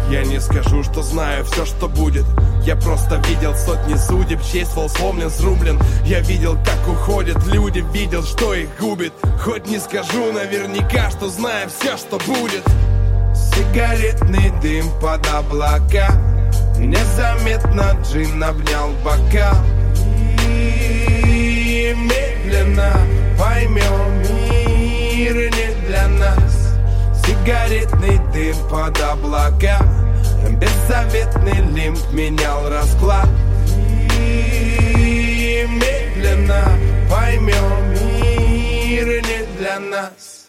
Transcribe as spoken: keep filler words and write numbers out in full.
Я не скажу, что знаю все, что будет. Я просто видел сотни судеб, чей ствол сломлен, срублен. Я видел, как уходят люди, видел, что их губит. Хоть не скажу наверняка, что знаю все, что будет. Сигаретный дым под облака, незаметно джин обнял бокал. И медленно поймем, мир не для нас. Сигаретный дым под облака, беззаветный лимб менял расклад. И медленно поймем, мир не для нас.